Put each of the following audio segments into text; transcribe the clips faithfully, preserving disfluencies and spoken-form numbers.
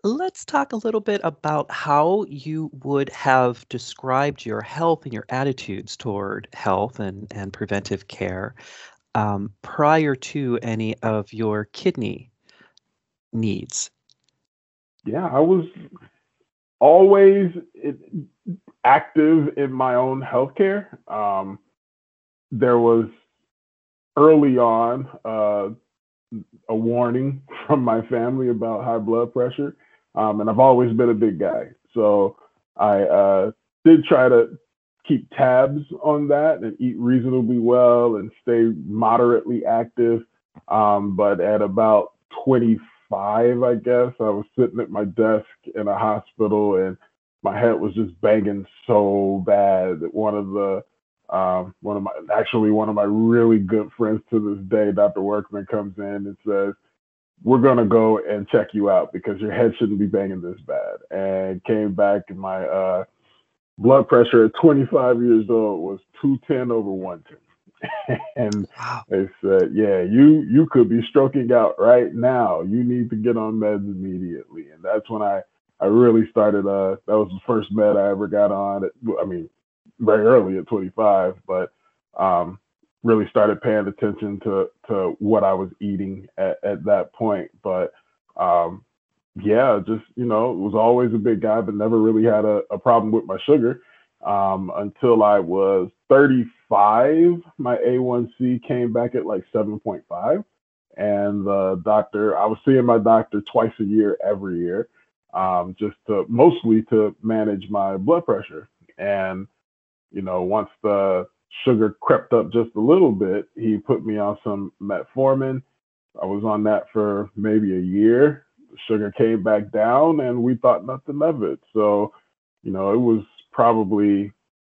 let's talk a little bit about how you would have described your health and your attitudes toward health and, and preventive care um, prior to any of your kidney needs. Yeah, I was always i- active in my own healthcare. Um, there was early on uh, a warning from my family about high blood pressure, um, and I've always been a big guy, so I uh, did try to keep tabs on that and eat reasonably well and stay moderately active. Um, but at about twenty-five, I guess, I was sitting at my desk in a hospital and my head was just banging so bad that one of the um, one of my actually one of my really good friends to this day, doctor Workman, comes in and says, "We're gonna go and check you out because your head shouldn't be banging this bad." And came back and my uh, blood pressure at twenty-five years old was two ten over one ten. And Wow. they said, "Yeah, you you could be stroking out right now. You need to get on meds immediately." And that's when I I really started. Uh, that was the first med I ever got on. At, I mean, very early at twenty-five, but um, really started paying attention to to what I was eating at, at that point. But um, yeah, just you know, was always a big guy, but never really had a, a problem with my sugar um, until I was thirty-five. My A one C came back at like seven point five, and the doctor, I was seeing my doctor twice a year, every year, um, just to mostly to manage my blood pressure. And you know, once the sugar crept up just a little bit, he put me on some metformin. I was on that for maybe a year. The sugar came back down, and we thought nothing of it. So, you know, it was probably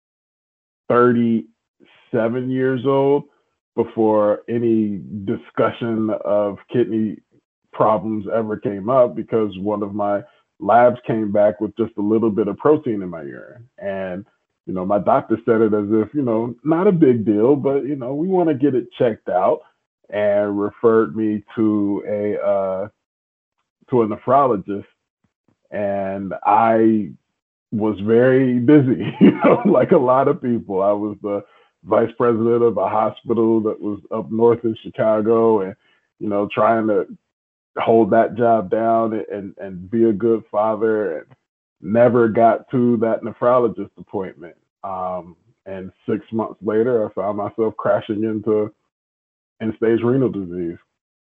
thirty-seven years old before any discussion of kidney problems ever came up because one of my labs came back with just a little bit of protein in my urine. And, you know, my doctor said it as if, you know, not a big deal, but, you know, we want to get it checked out and referred me to a, uh, to a nephrologist. And I was very busy, you know, like a lot of people. I was the vice president of a hospital that was up north in Chicago and, you know, trying to hold that job down and, and be a good father and never got to that nephrologist appointment. Um, and six months later, I found myself crashing into end stage renal disease.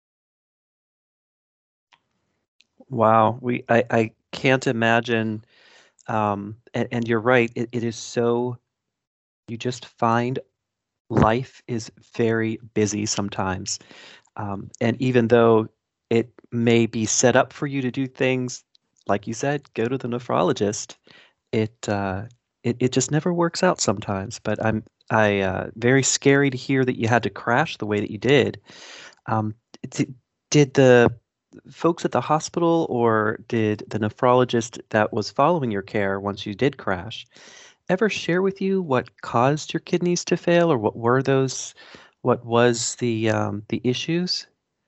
Wow. We I, I can't imagine um and, and you're right, it, it is so you just find life is very busy sometimes. Um, and even though it may be set up for you to do things, like you said, go to the nephrologist, it uh, it it just never works out sometimes. But I'm I uh, very scary to hear that you had to crash the way that you did. Um, d- did the folks at the hospital or did the nephrologist that was following your care once you did crash ever share with you what caused your kidneys to fail or what were those what was the um, the issues?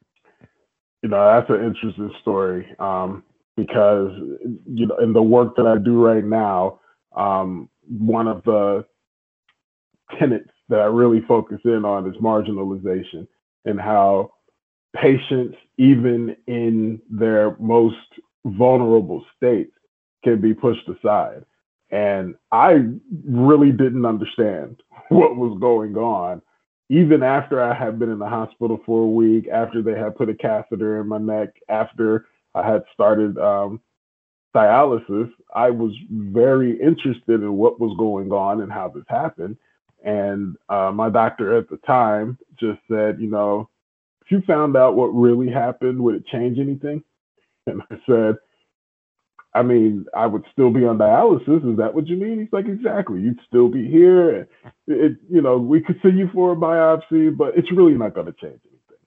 You know, that's an interesting story um, because, you know, in the work that I do right now, um, one of the tenets that I really focus in on is marginalization and how patients, even in their most vulnerable states, can be pushed aside. And I really didn't understand what was going on. Even after I had been in the hospital for a week, after they had put a catheter in my neck, after I had started um, dialysis, I was very interested in what was going on and how this happened. And uh, my doctor at the time just said, you know, if you found out what really happened, would it change anything? And I said, I mean, I would still be on dialysis. Is that what you mean? He's like, exactly. You'd still be here. It, you know, we could see you for a biopsy, but it's really not going to change anything.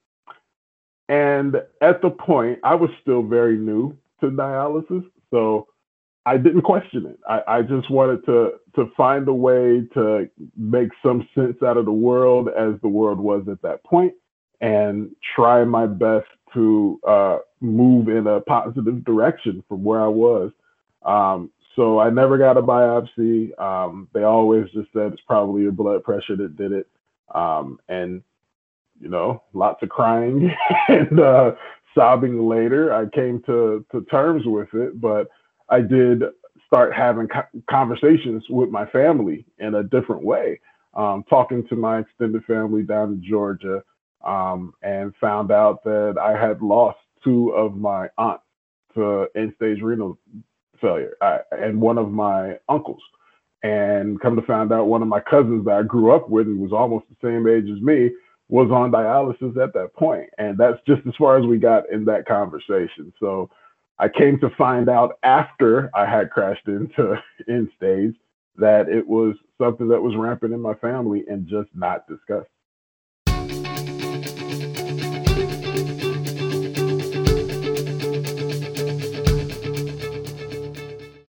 And at the point, I was still very new to dialysis, so I didn't question it. I, I just wanted to to find a way to make some sense out of the world as the world was at that point, and try my best to uh, move in a positive direction from where I was. Um, so I never got a biopsy. Um, they always just said it's probably your blood pressure that did it. Um, and, you know, lots of crying and uh, sobbing later. I came to, to terms with it, but I did start having co- conversations with my family in a different way. Um, talking to my extended family down in Georgia, um, and found out that I had lost two of my aunts to end stage renal failure, I, and one of my uncles. And come to find out, one of my cousins that I grew up with and was almost the same age as me was on dialysis at that point. And that's just as far as we got in that conversation. So I came to find out after I had crashed into end stage that it was something that was rampant in my family and just not discussed.